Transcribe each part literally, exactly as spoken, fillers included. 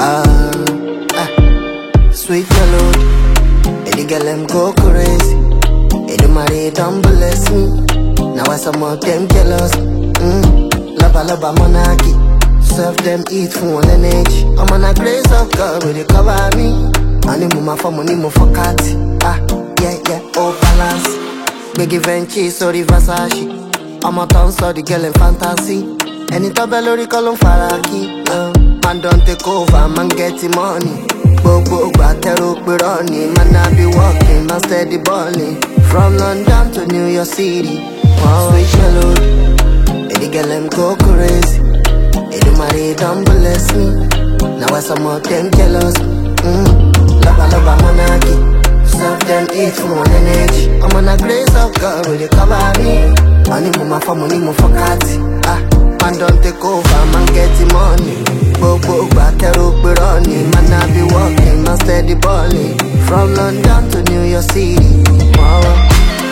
Ah, ah, sweet melody. And the girl them go crazy. And the money don't bless me. Now I some of them jealous. Mm, love love monarchy. Serve them eat for one energy. I'm on a grace of God will they cover me. And the mama for money mo for cat. Ah, yeah yeah, oh balance. Big event cheese or the Versace. I'm a town so the girl in fantasy. Any tabelori call on Faraki. Uh, man don't take over, man getting money. Bobo batero running, man I be walking, man steady balling. From London to New York City. Wow, sweet melody. And the girl them go crazy. And the money don't bless me. Now I some of them jealous. Mm, love love monarchy. Serve them eat for one energy. I'm on a grace of God will they cover me. Money mama for money mo for cat. Ah, man don't take over, man getting money. Bobo batero running, man I be walking, man steady balling. From London to New York City. Wow.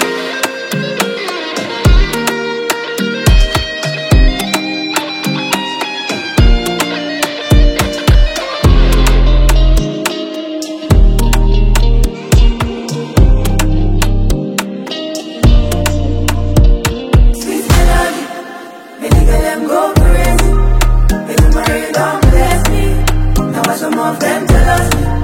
Go crazy, make the money don't bless me. Now I some of them jealous me.